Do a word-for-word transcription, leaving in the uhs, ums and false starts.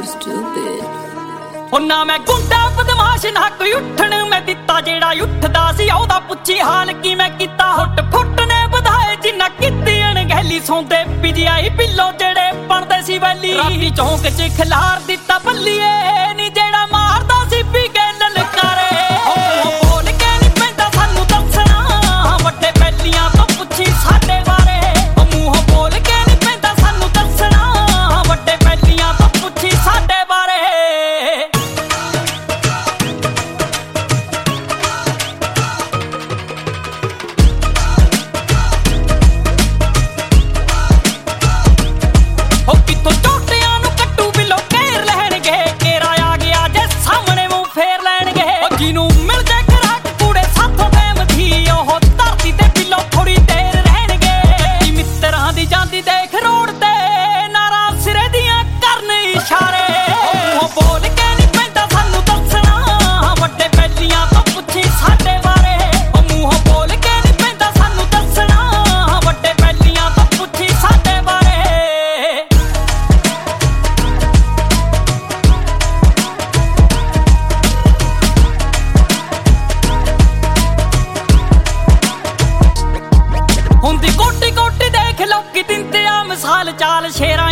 ਉਹ ਨਾ ਮੈਂ ਗੁੰਡਾ ਬਦਮਾਸ਼ ਨਾ ਕੋਈ ਉੱਠਣ ਮੈਂ ਦਿੱਤਾ, ਜਿਹੜਾ ਉੱਠਦਾ ਸੀ ਉਹਦਾ ਪੁੱਛੀ ਹਾਲ ਕੀ ਮੈਂ ਕੀਤਾ। ਹੁੱਟ ਫੁੱਟ ਨੇ ਵਧਾਏ ਜਿੰਨਾ ਕੀਤੀ ਅਣਗਹਿਲੀ, ਸੌਂਦੇ ਪਿਜਿਆਈ ਪਿੱਲੋ ਜਿਹੜੇ ਬਣਦੇ ਸੀ ਵੈਲੀ। ਰਾਤੀ ਚੌਂਕ 'ਚ ਖਿਲਾਰ ਦਿੱਤਾ ਬੱਲੀਏ ਨੀ, ਜਿਹੜਾ ਮਾਰਦਾ ਸੀ ਪੀ ਕੇ ਲਲਕਾਰੇ। ਉਹ ਬੋਲ ਕੇ ਨੀ ਪੈਂਦਾ ਸਾਨੂੰ ਦੱਸਣਾ, ਵੱਡੇ ਬੈਲੀਆਂ ਤੋਂ ਪੁੱਛੀ ਸਾਡੇ ਬਾਰੇ। ਉਹ ਮੂੰਹੋਂ ਬੋਲ ਕੇ ਨੀ ਪੈਂਦਾ ਸਾਨੂੰ ਦੱਸਣਾ, ਵੱਡੇ ਬੈਲੀਆਂ ਤੋਂ ਪੁੱਛੀ ਸਾਡੇ ਬਾਰੇ। ਚਾਲ ਸ਼ੇਰਾਂ